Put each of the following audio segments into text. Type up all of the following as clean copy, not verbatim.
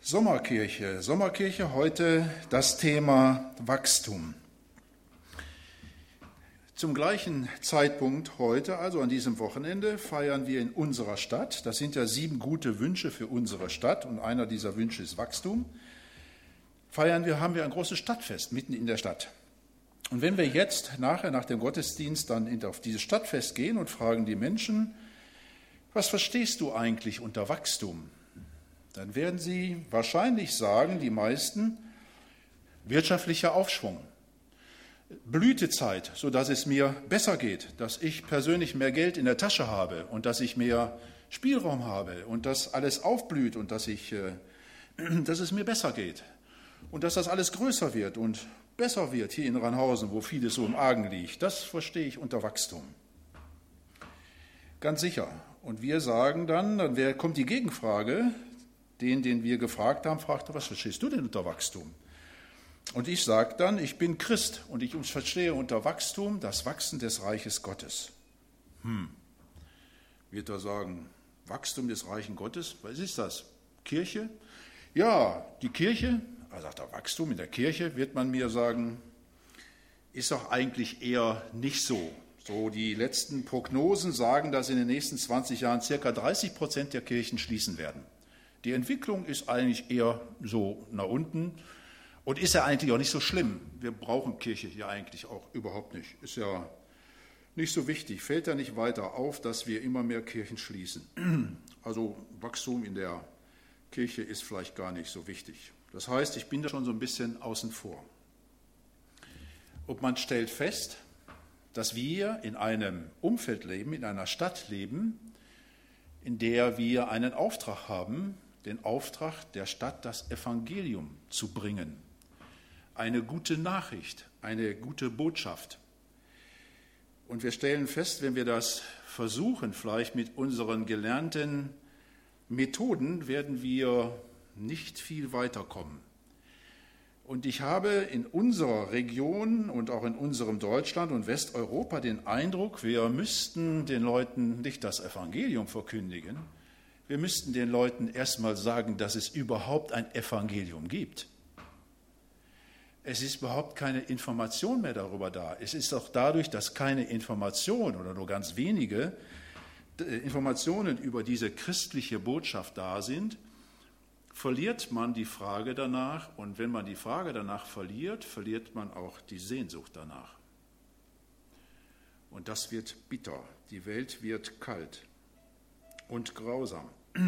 Sommerkirche heute das Thema Wachstum. Zum gleichen Zeitpunkt heute, also an diesem Wochenende, feiern wir in unserer Stadt, das sind ja 7 gute Wünsche für unsere Stadt und einer dieser Wünsche ist Wachstum, haben wir ein großes Stadtfest mitten in der Stadt. Und wenn wir jetzt nachher nach dem Gottesdienst dann auf dieses Stadtfest gehen und fragen die Menschen, was verstehst du eigentlich unter Wachstum? Dann werden sie wahrscheinlich sagen, die meisten, wirtschaftlicher Aufschwung, Blütezeit, sodass es mir besser geht, dass ich persönlich mehr Geld in der Tasche habe und dass ich mehr Spielraum habe und dass alles aufblüht und dass es mir besser geht und dass das alles größer wird und besser wird hier in Rheinhausen, wo vieles so im Argen liegt. Das verstehe ich unter Wachstum. Ganz sicher. Und wir sagen dann kommt die Gegenfrage, den wir gefragt haben, fragte, was verstehst du denn unter Wachstum? Und ich sage dann, ich bin Christ und ich verstehe unter Wachstum das Wachsen des Reiches Gottes. Wird er sagen, Wachstum des Reichen Gottes, was ist das? Kirche? Ja, die Kirche, sagt er, Wachstum in der Kirche, wird man mir sagen, ist doch eigentlich eher nicht so. So, die letzten Prognosen sagen, dass in den nächsten 20 Jahren ca. 30% der Kirchen schließen werden. Die Entwicklung ist eigentlich eher so nach unten und ist ja eigentlich auch nicht so schlimm. Wir brauchen Kirche hier eigentlich auch überhaupt nicht. Ist ja nicht so wichtig, fällt ja nicht weiter auf, dass wir immer mehr Kirchen schließen. Also Wachstum in der Kirche ist vielleicht gar nicht so wichtig. Das heißt, ich bin da schon so ein bisschen außen vor. Und man stellt fest, dass wir in einem Umfeld leben, in einer Stadt leben, in der wir einen Auftrag haben, den Auftrag der Stadt, das Evangelium zu bringen. Eine gute Nachricht, eine gute Botschaft. Und wir stellen fest, wenn wir das versuchen, vielleicht mit unseren gelernten Methoden, werden wir nicht viel weiterkommen. Und ich habe in unserer Region und auch in unserem Deutschland und Westeuropa den Eindruck, wir müssten den Leuten nicht das Evangelium verkündigen, wir müssten den Leuten erstmal sagen, dass es überhaupt ein Evangelium gibt. Es ist überhaupt keine Information mehr darüber da. Es ist auch dadurch, dass keine Information oder nur ganz wenige Informationen über diese christliche Botschaft da sind, verliert man die Frage danach. Und wenn man die Frage danach verliert, verliert man auch die Sehnsucht danach. Und das wird bitter. Die Welt wird kalt und grausam.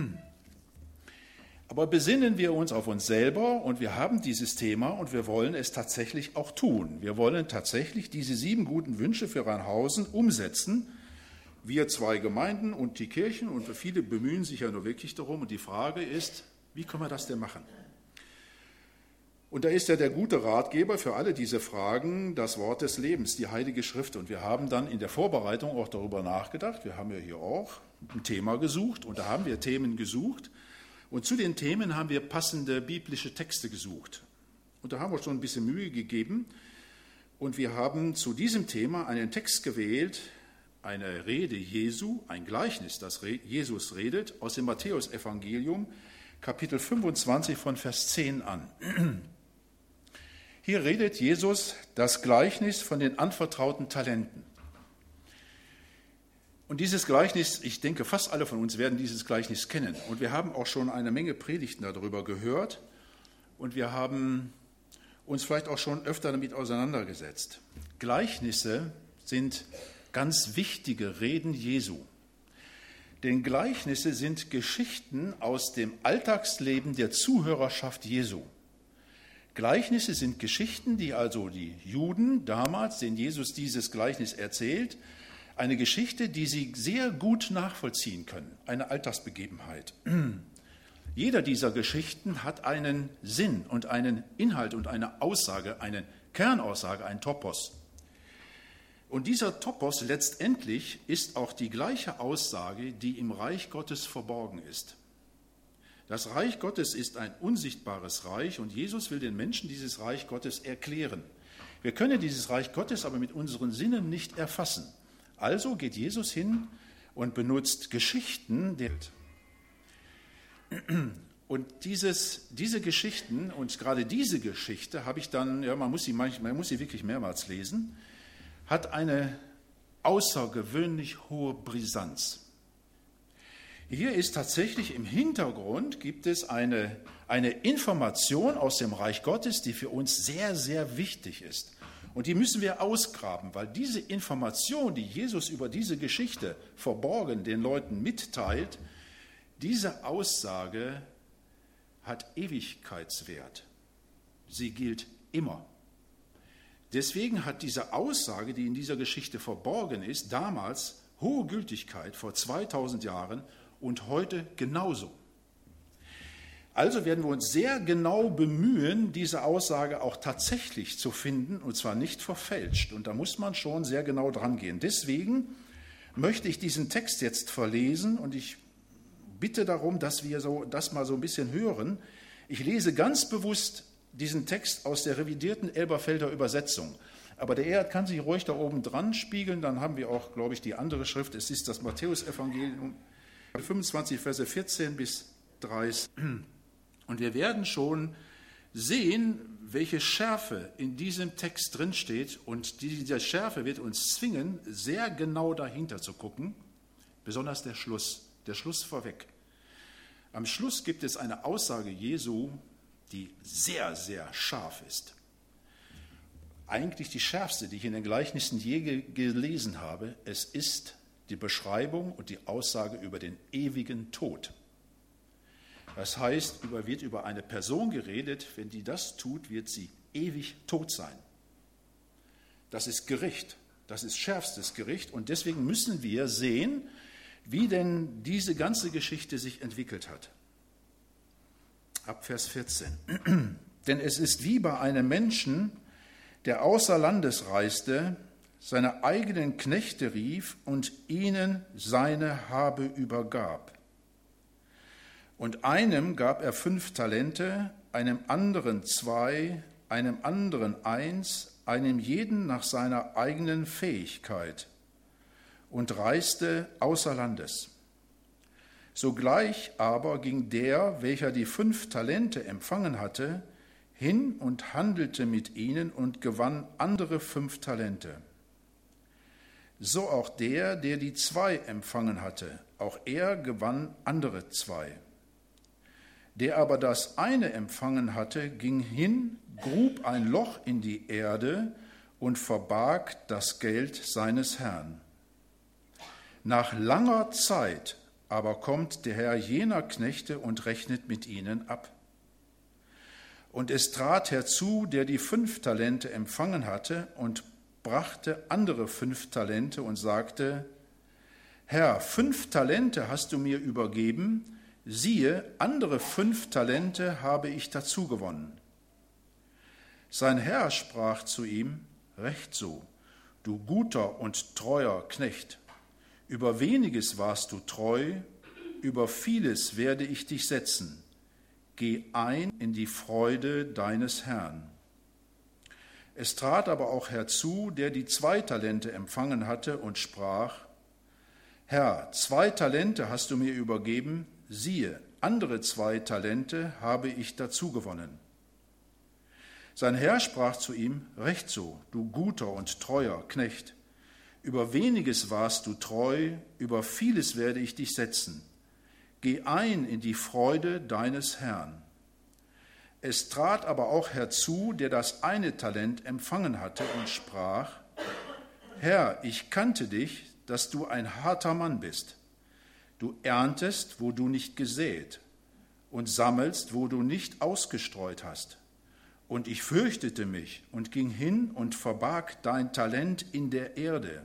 Aber besinnen wir uns auf uns selber und wir haben dieses Thema und wir wollen es tatsächlich auch tun. Wir wollen tatsächlich diese 7 guten Wünsche für Rheinhausen umsetzen. Wir 2 Gemeinden und die Kirchen und viele bemühen sich ja nur wirklich darum. Und die Frage ist, wie können wir das denn machen? Und da ist ja der gute Ratgeber für alle diese Fragen das Wort des Lebens, die Heilige Schrift. Und wir haben dann in der Vorbereitung auch darüber nachgedacht. Wir haben ja hier auch ein Thema gesucht und da haben wir Themen gesucht. Und zu den Themen haben wir passende biblische Texte gesucht. Und da haben wir uns schon ein bisschen Mühe gegeben. Und wir haben zu diesem Thema einen Text gewählt, eine Rede Jesu, ein Gleichnis, das Jesus redet, aus dem Matthäusevangelium, Kapitel 25 von Vers 10 an. Hier redet Jesus das Gleichnis von den anvertrauten Talenten. Und dieses Gleichnis, ich denke, fast alle von uns werden dieses Gleichnis kennen. Und wir haben auch schon eine Menge Predigten darüber gehört. Und wir haben uns vielleicht auch schon öfter damit auseinandergesetzt. Gleichnisse sind ganz wichtige Reden Jesu. Denn Gleichnisse sind Geschichten aus dem Alltagsleben der Zuhörerschaft Jesu. Gleichnisse sind Geschichten, die also die Juden damals, denen Jesus dieses Gleichnis erzählt, eine Geschichte, die sie sehr gut nachvollziehen können, eine Alltagsbegebenheit. Jeder dieser Geschichten hat einen Sinn und einen Inhalt und eine Aussage, eine Kernaussage, ein Topos. Und dieser Topos letztendlich ist auch die gleiche Aussage, die im Reich Gottes verborgen ist. Das Reich Gottes ist ein unsichtbares Reich und Jesus will den Menschen dieses Reich Gottes erklären. Wir können dieses Reich Gottes aber mit unseren Sinnen nicht erfassen. Also geht Jesus hin und benutzt Geschichten. Und diese Geschichten und gerade diese Geschichte habe ich dann, ja, man muss sie wirklich mehrmals lesen, hat eine außergewöhnlich hohe Brisanz. Hier ist tatsächlich im Hintergrund gibt es eine Information aus dem Reich Gottes, die für uns sehr, sehr wichtig ist. Und die müssen wir ausgraben, weil diese Information, die Jesus über diese Geschichte verborgen den Leuten mitteilt, diese Aussage hat Ewigkeitswert. Sie gilt immer. Deswegen hat diese Aussage, die in dieser Geschichte verborgen ist, damals hohe Gültigkeit vor 2000 Jahren und heute genauso. Also werden wir uns sehr genau bemühen, diese Aussage auch tatsächlich zu finden, und zwar nicht verfälscht. Und da muss man schon sehr genau dran gehen. Deswegen möchte ich diesen Text jetzt verlesen und ich bitte darum, dass wir das mal so ein bisschen hören. Ich lese ganz bewusst diesen Text aus der revidierten Elberfelder Übersetzung. Aber der Erhard kann sich ruhig da oben dran spiegeln, dann haben wir auch, glaube ich, die andere Schrift. Es ist das Matthäusevangelium, 25, Verse 14 bis 30. Und wir werden schon sehen, welche Schärfe in diesem Text drinsteht. Und diese Schärfe wird uns zwingen, sehr genau dahinter zu gucken, besonders der Schluss vorweg. Am Schluss gibt es eine Aussage Jesu, die sehr, sehr scharf ist. Eigentlich die schärfste, die ich in den Gleichnissen je gelesen habe. Es ist die Beschreibung und die Aussage über den ewigen Tod. Das heißt, wird über eine Person geredet, wenn die das tut, wird sie ewig tot sein. Das ist Gericht, das ist schärfstes Gericht und deswegen müssen wir sehen, wie denn diese ganze Geschichte sich entwickelt hat. Ab Vers 14. Denn es ist wie bei einem Menschen, der außer Landes reiste, seine eigenen Knechte rief und ihnen seine Habe übergab. Und einem gab er 5 Talente, einem anderen 2, einem anderen 1, einem jeden nach seiner eigenen Fähigkeit und reiste außer Landes. Sogleich aber ging der, welcher die 5 Talente empfangen hatte, hin und handelte mit ihnen und gewann andere 5 Talente. So auch der die 2 empfangen hatte, auch er gewann andere 2. Der aber das eine empfangen hatte, ging hin, grub ein Loch in die Erde und verbarg das Geld seines Herrn. Nach langer Zeit aber kommt der Herr jener Knechte und rechnet mit ihnen ab. Und es trat herzu, der die 5 Talente empfangen hatte, und brachte andere 5 Talente und sagte: Herr, 5 Talente hast du mir übergeben, siehe, andere 5 Talente habe ich dazu gewonnen. Sein Herr sprach zu ihm: Recht so, du guter und treuer Knecht. Über weniges warst du treu, über vieles werde ich dich setzen. Geh ein in die Freude deines Herrn. Es trat aber auch herzu, der die 2 Talente empfangen hatte und sprach: Herr, 2 Talente hast du mir übergeben, siehe, andere 2 Talente habe ich dazu gewonnen. Sein Herr sprach zu ihm: Recht so, du guter und treuer Knecht. Über weniges warst du treu, über vieles werde ich dich setzen. Geh ein in die Freude deines Herrn. Es trat aber auch herzu, der das eine Talent empfangen hatte und sprach: Herr, ich kannte dich, dass du ein harter Mann bist. Du erntest, wo du nicht gesät, und sammelst, wo du nicht ausgestreut hast. Und ich fürchtete mich und ging hin und verbarg dein Talent in der Erde.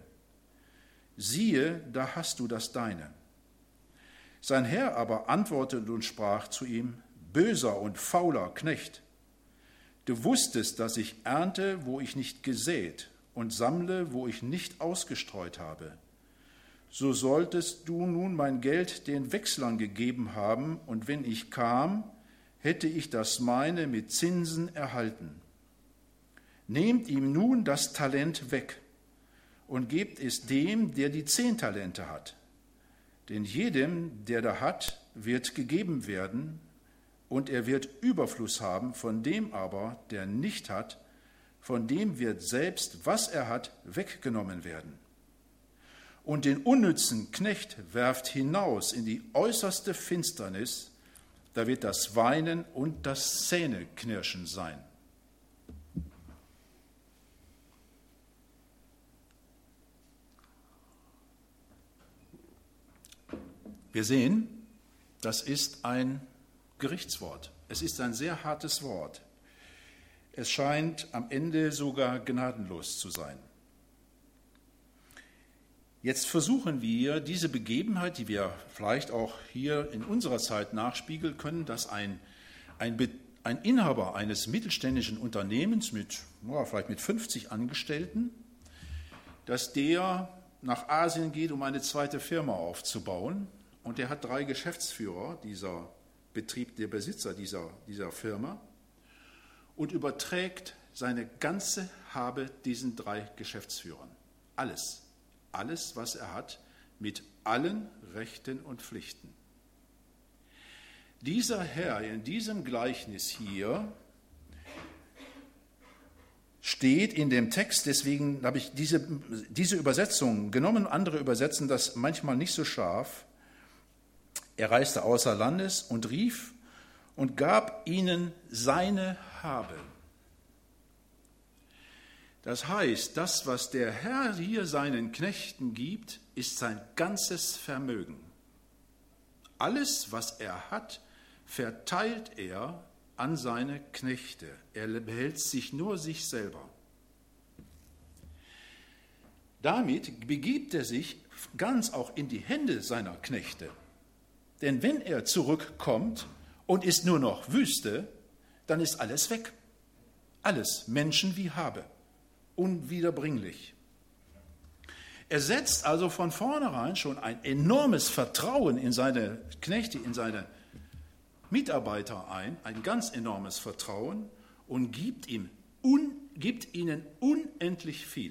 Siehe, da hast du das deine. Sein Herr aber antwortete und sprach zu ihm: Böser und fauler Knecht, du wusstest, dass ich ernte, wo ich nicht gesät, und sammle, wo ich nicht ausgestreut habe. So solltest du nun mein Geld den Wechslern gegeben haben, und wenn ich kam, hätte ich das meine mit Zinsen erhalten. Nehmt ihm nun das Talent weg und gebt es dem, der die 10 Talente hat. Denn jedem, der da hat, wird gegeben werden, und er wird Überfluss haben, von dem aber, der nicht hat, von dem wird selbst, was er hat, weggenommen werden. Und den unnützen Knecht werft hinaus in die äußerste Finsternis, da wird das Weinen und das Zähneknirschen sein. Wir sehen, das ist ein Gerichtswort. Es ist ein sehr hartes Wort. Es scheint am Ende sogar gnadenlos zu sein. Jetzt versuchen wir, diese Begebenheit, die wir vielleicht auch hier in unserer Zeit nachspiegeln können, dass ein Inhaber eines mittelständischen Unternehmens vielleicht mit 50 Angestellten, dass der nach Asien geht, um eine zweite Firma aufzubauen. Und der hat 3 Geschäftsführer, dieser Betrieb, der Besitzer dieser Firma, und überträgt seine ganze Habe diesen 3 Geschäftsführern. Alles, was er hat, mit allen Rechten und Pflichten. Dieser Herr in diesem Gleichnis hier steht in dem Text, deswegen habe ich diese Übersetzung genommen, andere übersetzen das manchmal nicht so scharf. Er reiste außer Landes und rief und gab ihnen seine Habe. Das heißt, das, was der Herr hier seinen Knechten gibt, ist sein ganzes Vermögen. Alles, was er hat, verteilt er an seine Knechte. Er behält sich nur sich selber. Damit begibt er sich ganz auch in die Hände seiner Knechte. Denn wenn er zurückkommt und ist nur noch Wüste, dann ist alles weg. Alles, Menschen wie Habe, unwiederbringlich. Er setzt also von vornherein schon ein enormes Vertrauen in seine Knechte, in seine Mitarbeiter ein ganz enormes Vertrauen und gibt ihnen unendlich viel.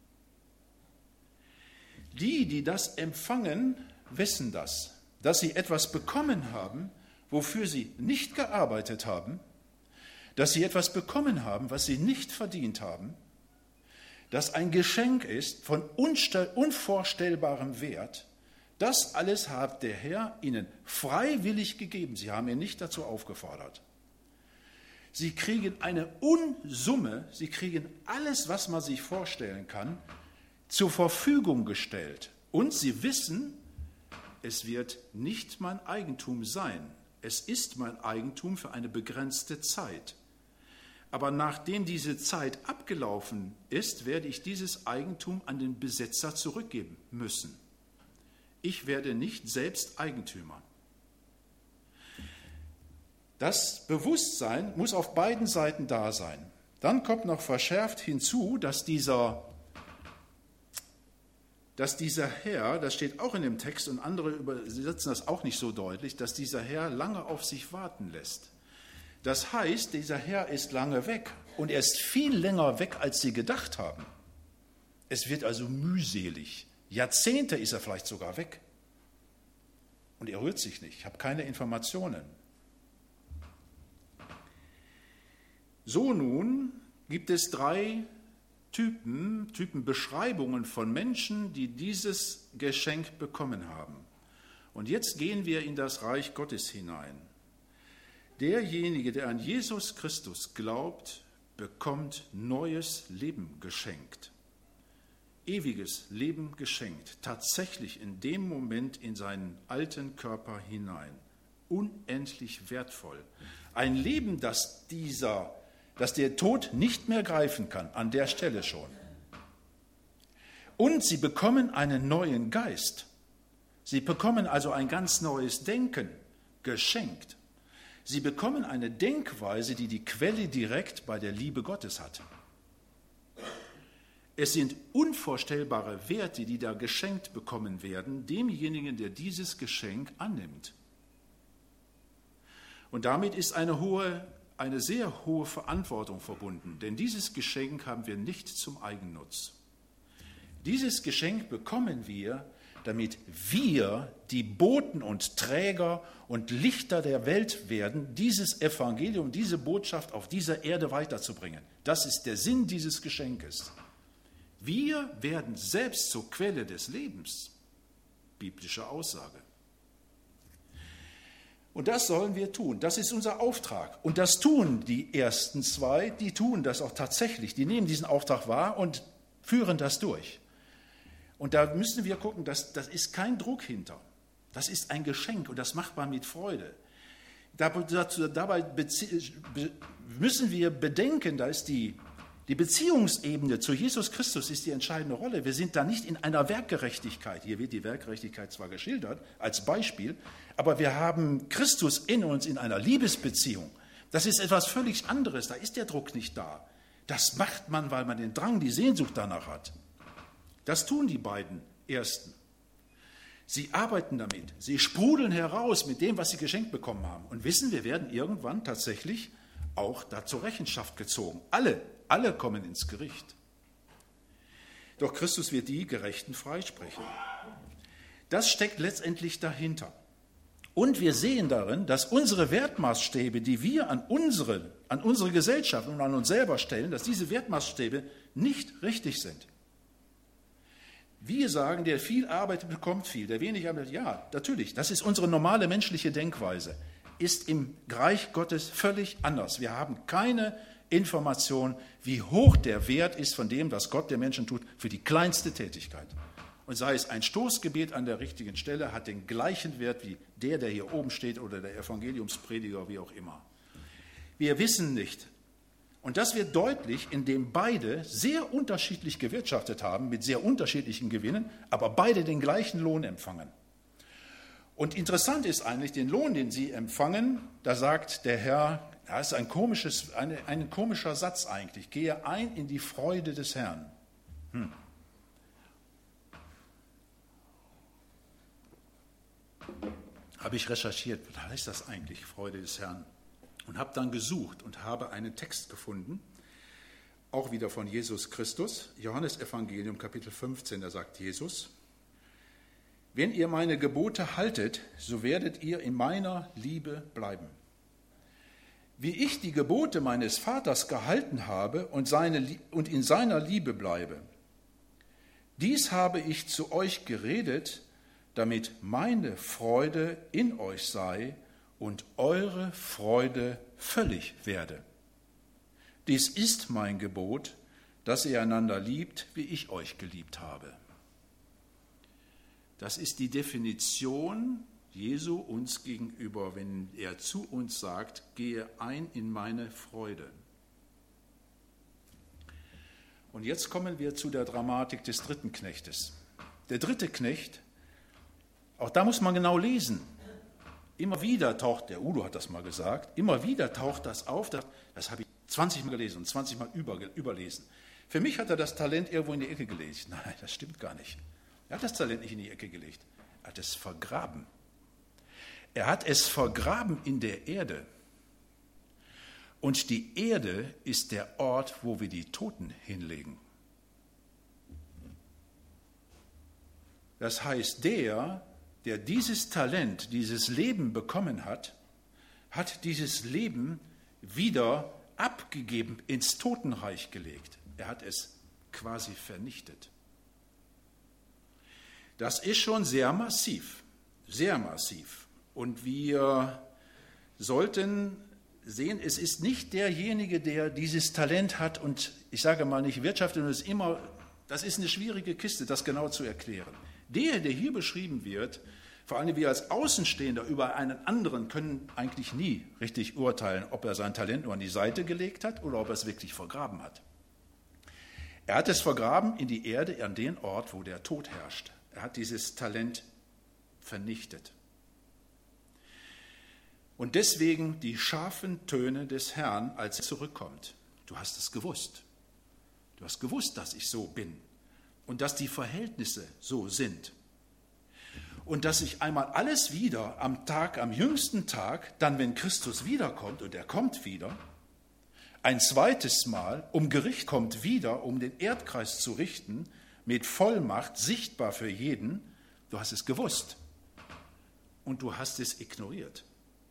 Die das empfangen, wissen das, dass sie etwas bekommen haben, wofür sie nicht gearbeitet haben, dass sie etwas bekommen haben, was sie nicht verdient haben, dass ein Geschenk ist von unvorstellbarem Wert. Das alles hat der Herr ihnen freiwillig gegeben. Sie haben ihn nicht dazu aufgefordert. Sie kriegen eine Unsumme, sie kriegen alles, was man sich vorstellen kann, zur Verfügung gestellt. Und sie wissen, es wird nicht mein Eigentum sein. Es ist mein Eigentum für eine begrenzte Zeit. Aber nachdem diese Zeit abgelaufen ist, werde ich dieses Eigentum an den Besitzer zurückgeben müssen. Ich werde nicht selbst Eigentümer. Das Bewusstsein muss auf beiden Seiten da sein. Dann kommt noch verschärft hinzu, dass dieser Herr, das steht auch in dem Text und andere übersetzen das auch nicht so deutlich, dass dieser Herr lange auf sich warten lässt. Das heißt, dieser Herr ist lange weg und er ist viel länger weg, als sie gedacht haben. Es wird also mühselig. Jahrzehnte ist er vielleicht sogar weg. Und er rührt sich nicht. Ich habe keine Informationen. So nun gibt es 3 Typenbeschreibungen von Menschen, die dieses Geschenk bekommen haben. Und jetzt gehen wir in das Reich Gottes hinein. Derjenige, der an Jesus Christus glaubt, bekommt neues Leben geschenkt. Ewiges Leben geschenkt, tatsächlich in dem Moment in seinen alten Körper hinein. Unendlich wertvoll. Ein Leben, das der Tod nicht mehr greifen kann, an der Stelle schon. Und sie bekommen einen neuen Geist. Sie bekommen also ein ganz neues Denken geschenkt. Sie bekommen eine Denkweise, die die Quelle direkt bei der Liebe Gottes hat. Es sind unvorstellbare Werte, die da geschenkt bekommen werden, demjenigen, der dieses Geschenk annimmt. Und damit ist eine sehr hohe Verantwortung verbunden, denn dieses Geschenk haben wir nicht zum Eigennutz. Dieses Geschenk bekommen wir, damit wir die Boten und Träger und Lichter der Welt werden, dieses Evangelium, diese Botschaft auf dieser Erde weiterzubringen. Das ist der Sinn dieses Geschenkes. Wir werden selbst zur Quelle des Lebens. Biblische Aussage. Und das sollen wir tun. Das ist unser Auftrag. Und das tun die ersten zwei, die tun das auch tatsächlich. Die nehmen diesen Auftrag wahr und führen das durch. Und da müssen wir gucken, das ist kein Druck hinter. Das ist ein Geschenk und das macht man mit Freude. Dabei müssen wir bedenken, da ist die Beziehungsebene zu Jesus Christus ist die entscheidende Rolle. Wir sind da nicht in einer Werkgerechtigkeit. Hier wird die Werkgerechtigkeit zwar geschildert als Beispiel, aber wir haben Christus in uns in einer Liebesbeziehung. Das ist etwas völlig anderes. Da ist der Druck nicht da. Das macht man, weil man den Drang, die Sehnsucht danach hat. Das tun die beiden Ersten. Sie arbeiten damit. Sie sprudeln heraus mit dem, was sie geschenkt bekommen haben. Und wissen, wir werden irgendwann tatsächlich auch da zur Rechenschaft gezogen. Alle kommen ins Gericht. Doch Christus wird die Gerechten freisprechen. Das steckt letztendlich dahinter. Und wir sehen darin, dass unsere Wertmaßstäbe, die wir an unsere Gesellschaft und an uns selber stellen, dass diese Wertmaßstäbe nicht richtig sind. Wir sagen, der viel arbeitet, bekommt viel, der wenig arbeitet, ja, natürlich, das ist unsere normale menschliche Denkweise, ist im Reich Gottes völlig anders. Wir haben keine Information, wie hoch der Wert ist von dem, was Gott der Menschen tut, für die kleinste Tätigkeit. Und sei es ein Stoßgebet an der richtigen Stelle, hat den gleichen Wert wie der hier oben steht oder der Evangeliumsprediger, wie auch immer. Wir wissen nicht. Und das wird deutlich, indem beide sehr unterschiedlich gewirtschaftet haben, mit sehr unterschiedlichen Gewinnen, aber beide den gleichen Lohn empfangen. Und interessant ist eigentlich, den Lohn, den sie empfangen, da sagt der Herr, das ist ein komischer Satz eigentlich, gehe ein in die Freude des Herrn. Habe ich recherchiert, was heißt das eigentlich, Freude des Herrn? Und habe dann gesucht und habe einen Text gefunden, auch wieder von Jesus Christus, Johannes Evangelium Kapitel 15, da sagt Jesus, wenn ihr meine Gebote haltet, so werdet ihr in meiner Liebe bleiben. Wie ich die Gebote meines Vaters gehalten habe und in seiner Liebe bleibe. Dies habe ich zu euch geredet, damit meine Freude in euch sei und eure Freude völlig werde. Dies ist mein Gebot, dass ihr einander liebt, wie ich euch geliebt habe. Das ist die Definition Jesu uns gegenüber, wenn er zu uns sagt, gehe ein in meine Freude. Und jetzt kommen wir zu der Dramatik des dritten Knechtes. Der dritte Knecht, auch da muss man genau lesen. Immer wieder taucht, der Udo hat das mal gesagt, immer wieder taucht das auf, das habe ich 20 Mal gelesen und 20 Mal überlesen. Für mich hat er das Talent irgendwo in die Ecke gelegt. Nein, das stimmt gar nicht. Er hat das Talent nicht in die Ecke gelegt, er hat es vergraben. Er hat es vergraben in der Erde. Und die Erde ist der Ort, wo wir die Toten hinlegen. Das heißt, der dieses Talent, dieses Leben bekommen hat, hat dieses Leben wieder abgegeben, ins Totenreich gelegt. Er hat es quasi vernichtet. Das ist schon sehr massiv, sehr massiv. Und wir sollten sehen, es ist nicht derjenige, der dieses Talent hat und ich sage mal nicht wirtschaftet, und das ist eine schwierige Kiste, das genau zu erklären. Der hier beschrieben wird, vor allem wir als Außenstehender über einen anderen können eigentlich nie richtig urteilen, ob er sein Talent nur an die Seite gelegt hat oder ob er es wirklich vergraben hat. Er hat es vergraben in die Erde, an den Ort, wo der Tod herrscht. Er hat dieses Talent vernichtet. Und deswegen die scharfen Töne des Herrn, als er zurückkommt. Du hast es gewusst. Du hast gewusst, dass ich so bin und dass die Verhältnisse so sind. Und dass sich einmal alles wieder am jüngsten Tag, dann wenn Christus wiederkommt, und er kommt wieder, ein zweites Mal um Gericht kommt wieder, um den Erdkreis zu richten, mit Vollmacht, sichtbar für jeden, Du hast es gewusst und du hast es ignoriert.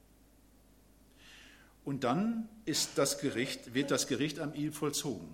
Und dann wird das Gericht an ihm vollzogen.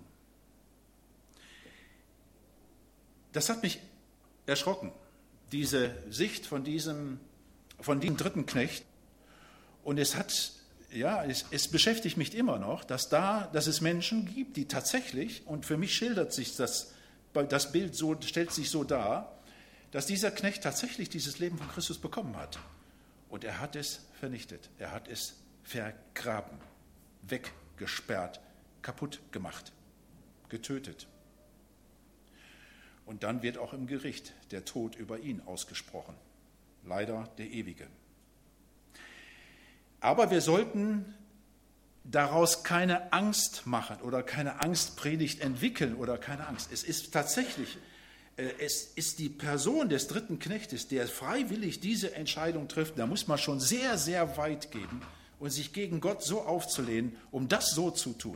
Das hat mich erschrocken, diese Sicht von diesem dritten Knecht. Und es beschäftigt mich immer noch, dass es Menschen gibt, die tatsächlich, und für mich schildert sich das Bild so, stellt sich so dar, dass dieser Knecht tatsächlich dieses Leben von Christus bekommen hat. Und er hat es vernichtet, er hat es vergraben, weggesperrt, kaputt gemacht, getötet. Und dann wird auch im Gericht der Tod über ihn ausgesprochen. Leider der Ewige. Aber wir sollten daraus keine Angst machen oder keine Angstpredigt entwickeln oder keine Angst. Es ist tatsächlich, es ist die Person des dritten Knechtes, der freiwillig diese Entscheidung trifft. Da muss man schon sehr, sehr weit gehen und sich gegen Gott so aufzulehnen, um das so zu tun.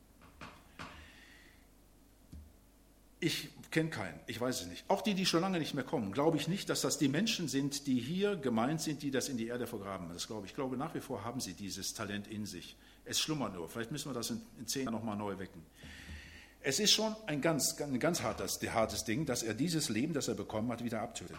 Ich kenne keinen, ich weiß es nicht. Auch die schon lange nicht mehr kommen, glaube ich nicht, dass das die Menschen sind, die hier gemeint sind, die das in die Erde vergraben. Das glaube ich. Ich glaube, nach wie vor haben sie dieses Talent in sich. Es schlummert nur. Vielleicht müssen wir das in 10 Jahren nochmal neu wecken. Es ist schon ein ganz hartes Ding, dass er dieses Leben, das er bekommen hat, wieder abtötet.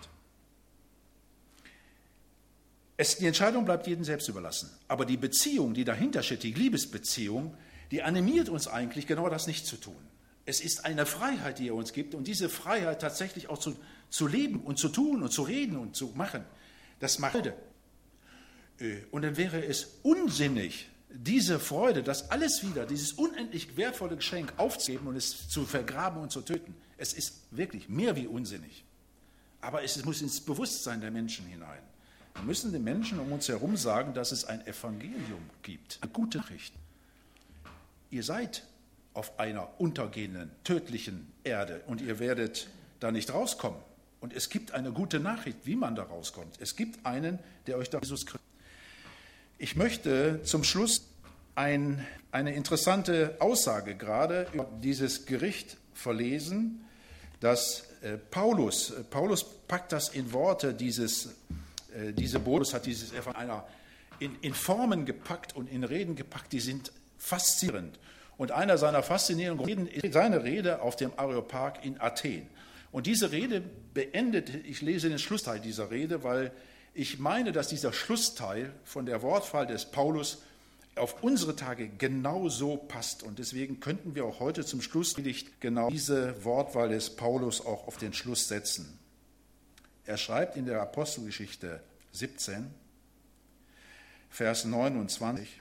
Die Entscheidung bleibt jedem selbst überlassen. Aber die Beziehung, die dahinter steht, die Liebesbeziehung, die animiert uns eigentlich, genau das nicht zu tun. Es ist eine Freiheit, die er uns gibt, und diese Freiheit tatsächlich auch zu leben und zu tun und zu reden und zu machen, das macht Freude. Und dann wäre es unsinnig, diese Freude, das alles wieder, dieses unendlich wertvolle Geschenk aufzugeben und es zu vergraben und zu töten. Es ist wirklich mehr wie unsinnig. Aber es muss ins Bewusstsein der Menschen hinein. Wir müssen den Menschen um uns herum sagen, dass es ein Evangelium gibt, eine gute Nachricht. Ihr seid auf einer untergehenden, tödlichen Erde und ihr werdet da nicht rauskommen. Und es gibt eine gute Nachricht, wie man da rauskommt. Es gibt einen, der euch da Jesus Christus. Ich möchte zum Schluss eine interessante Aussage gerade über dieses Gericht verlesen, dass Paulus packt das in Worte, diese Paulus hat dieses in Formen gepackt und in Reden gepackt, die sind faszinierend. Und einer seiner faszinierenden Reden ist seine Rede auf dem Areopag in Athen. Und diese Rede beendet, ich lese den Schlussteil dieser Rede, weil ich meine, dass dieser Schlussteil von der Wortwahl des Paulus auf unsere Tage genau so passt. Und deswegen könnten wir auch heute zum Schluss genau diese Wortwahl des Paulus auch auf den Schluss setzen. Er schreibt in der Apostelgeschichte 17, Vers 29,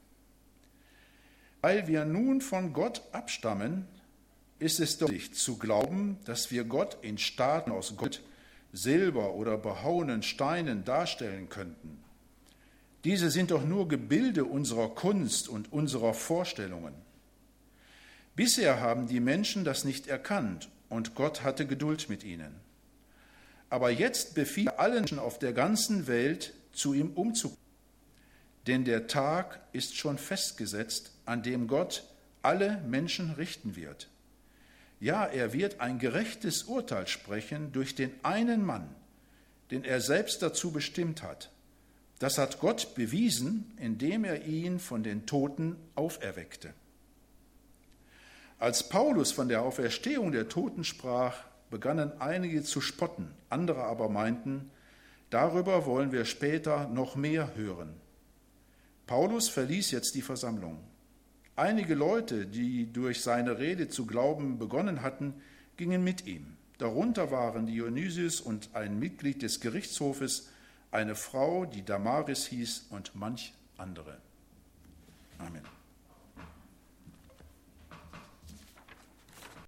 weil wir nun von Gott abstammen, ist es doch nicht zu glauben, dass wir Gott in Staaten aus Gold, Silber oder behauenen Steinen darstellen könnten. Diese sind doch nur Gebilde unserer Kunst und unserer Vorstellungen. Bisher haben die Menschen das nicht erkannt und Gott hatte Geduld mit ihnen. Aber jetzt befiehlt er allen Menschen auf der ganzen Welt, zu ihm umzukehren. Denn der Tag ist schon festgesetzt, an dem Gott alle Menschen richten wird. Ja, er wird ein gerechtes Urteil sprechen durch den einen Mann, den er selbst dazu bestimmt hat. Das hat Gott bewiesen, indem er ihn von den Toten auferweckte. Als Paulus von der Auferstehung der Toten sprach, begannen einige zu spotten, andere aber meinten, darüber wollen wir später noch mehr hören. Paulus verließ jetzt die Versammlung. Einige Leute, die durch seine Rede zu glauben begonnen hatten, gingen mit ihm. Darunter waren Dionysius und ein Mitglied des Gerichtshofes, eine Frau, die Damaris hieß, und manch andere.